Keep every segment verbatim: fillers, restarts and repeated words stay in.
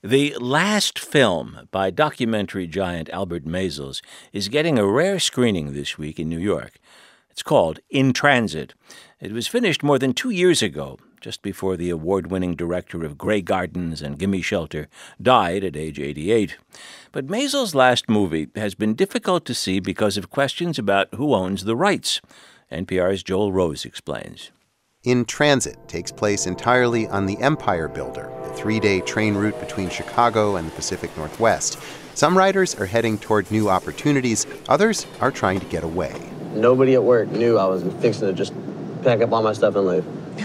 The Last Film by documentary giant Albert Maysles is getting a rare screening this week in New York. It's called In Transit. It was finished more than two years ago, just before the award-winning director of Grey Gardens and Gimme Shelter died at age eighty-eight. But Maysles' last movie has been difficult to see because of questions about who owns the rights. N P R's Joel Rose explains. In Transit takes place entirely on the Empire Builder, a three-day train route between Chicago and the Pacific Northwest. Some riders are heading toward new opportunities. Others are trying to get away. Nobody at work knew I was fixing to just pack up all my stuff and leave.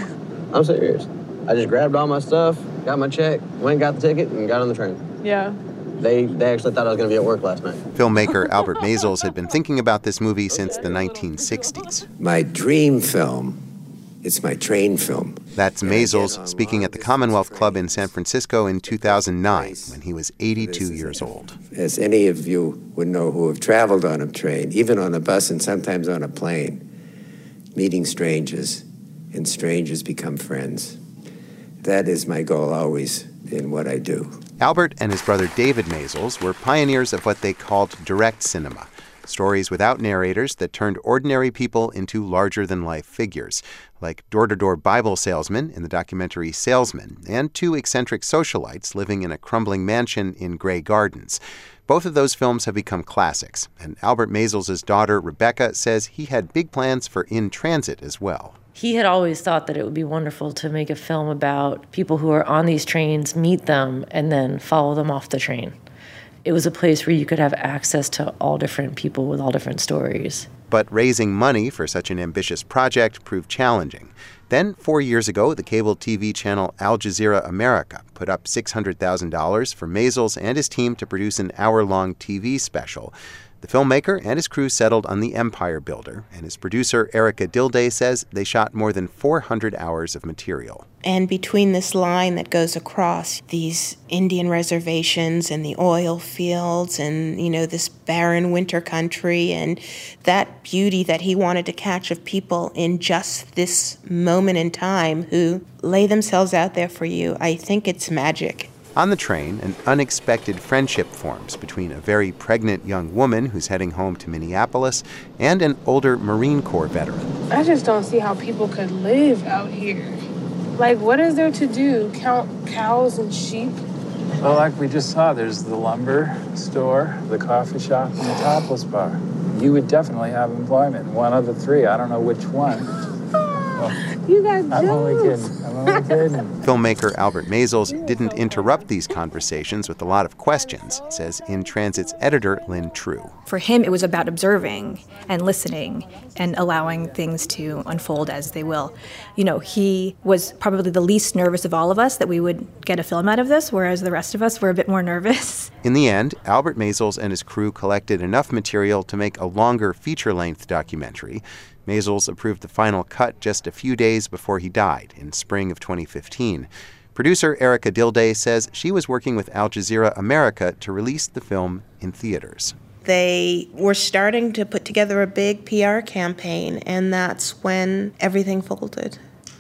I'm serious. I just grabbed all my stuff, got my check, went and got the ticket, and got on the train. Yeah. They they actually thought I was going to be at work last night. Filmmaker Albert Maysles had been thinking about this movie since the nineteen sixties. My dream film, it's my train film. That's Maysles speaking at the Commonwealth Club in San Francisco in two thousand nine, when he was eighty-two years old. As any of you would know who have traveled on a train, even on a bus and sometimes on a plane, meeting strangers, and strangers become friends. That is my goal always in what I do. Albert and his brother David Maysles were pioneers of what they called direct cinema, stories without narrators that turned ordinary people into larger-than-life figures, like door-to-door Bible salesmen in the documentary Salesman, and two eccentric socialites living in a crumbling mansion in Grey Gardens. Both of those films have become classics, and Albert Maysles' daughter, Rebecca, says he had big plans for In Transit as well. He had always thought that it would be wonderful to make a film about people who are on these trains, meet them, and then follow them off the train. It was a place where you could have access to all different people with all different stories. But raising money for such an ambitious project proved challenging. Then, four years ago, the cable T V channel Al Jazeera America put up six hundred thousand dollars for Maysles and his team to produce an hour-long T V special. The filmmaker and his crew settled on the Empire Builder, and his producer, Erica Dilday, says they shot more than four hundred hours of material. And between this line that goes across these Indian reservations and the oil fields and, you know, this barren winter country and that beauty that he wanted to catch of people in just this moment in time who lay themselves out there for you, I think it's magic. On the train, an unexpected friendship forms between a very pregnant young woman who's heading home to Minneapolis and an older Marine Corps veteran. I just don't see how people could live out here. Like, what is there to do? Count cows and sheep? Well, like we just saw, there's the lumber store, the coffee shop, and the topless bar. You would definitely have employment in one of the three. I don't know which one. You got jokes. I'm only kidding. I'm only kidding. Filmmaker Albert Maysles didn't interrupt these conversations with a lot of questions, says In Transit's editor, Lynn True. For him, it was about observing and listening and allowing things to unfold as they will. You know, he was probably the least nervous of all of us that we would get a film out of this, whereas the rest of us were a bit more nervous. In the end, Albert Maysles and his crew collected enough material to make a longer feature-length documentary. Maysles approved the final cut just a few days before he died in spring of twenty fifteen. Producer Erica Dilday says she was working with Al Jazeera America to release the film in theaters. They were starting to put together a big P R campaign, and that's when everything folded.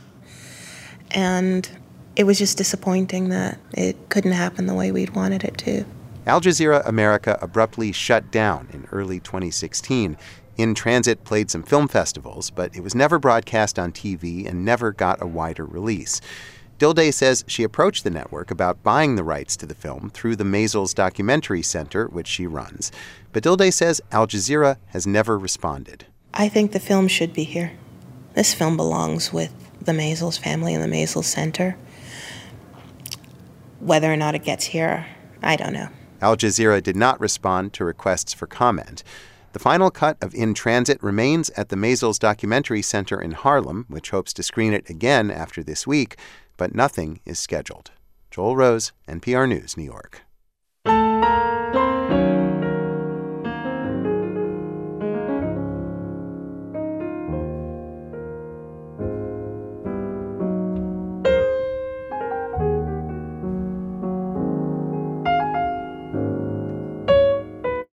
And it was just disappointing that it couldn't happen the way we'd wanted it to. Al Jazeera America abruptly shut down in early twenty sixteen. In Transit played some film festivals, but it was never broadcast on T V and never got a wider release. Dilday says she approached the network about buying the rights to the film through the Maysles Documentary Center, which she runs. But Dilday says Al Jazeera has never responded. I think the film should be here. This film belongs with the Maysles family and the Maysles Center. Whether or not it gets here, I don't know. Al Jazeera did not respond to requests for comment. The final cut of In Transit remains at the Maysles Documentary Center in Harlem, which hopes to screen it again after this week, but nothing is scheduled. Joel Rose, N P R News, New York.